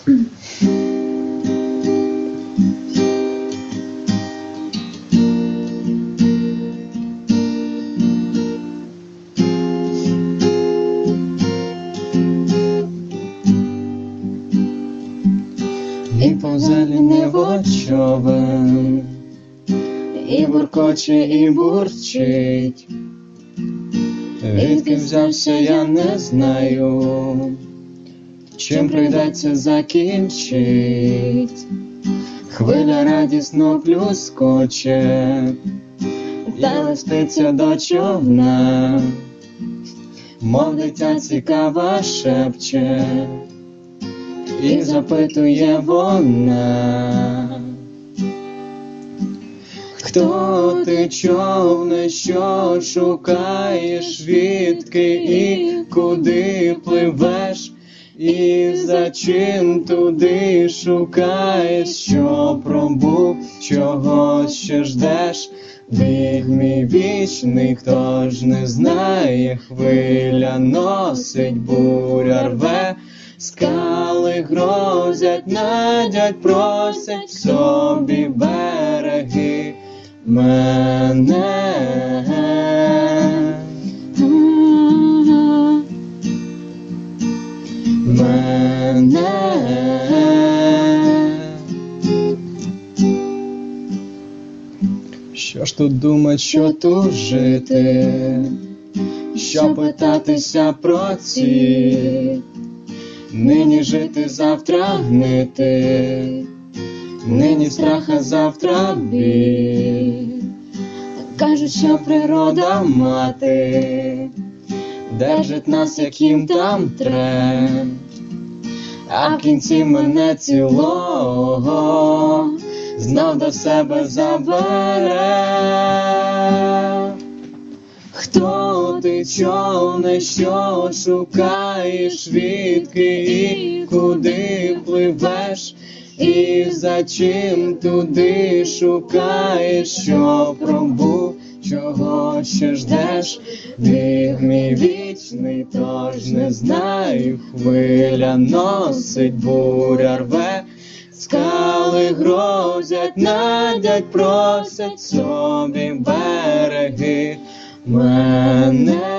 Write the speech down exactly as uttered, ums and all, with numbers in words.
І позеленів човен, і буркоче, і бурчить. Відки взявся, я не знаю, чим прийдеться закінчить. Хвиля радісно плюскоче, та листиться до човна, мов дитя цікава шепче, і запитує вона: хто ти, човне, що шукаєш, відки і куди пливеш, і за чим туди шукаєш, що пробув, чого ще ждеш? Біг мій вічний, хто ж не знає, хвиля носить, буря рве, скали грозять, надять, просять собі береги мене. Мене. Що ж тут думать, що тут жити, що питатися про ці, нині жити, завтра гнити, нині страха, завтра біль. Кажуть, що природа мати держить нас, як їм там тре, а в кінці мене цілого знов до себе забере. Хто ти, човне, що шукаєш, відки і куди пливеш, і за чим туди шукаєш, що пробув, чого ще ждеш? Біг мій вічний, тож не знаю, хвиля носить, буря рве, скали грозять, надять, просять собі береги мене.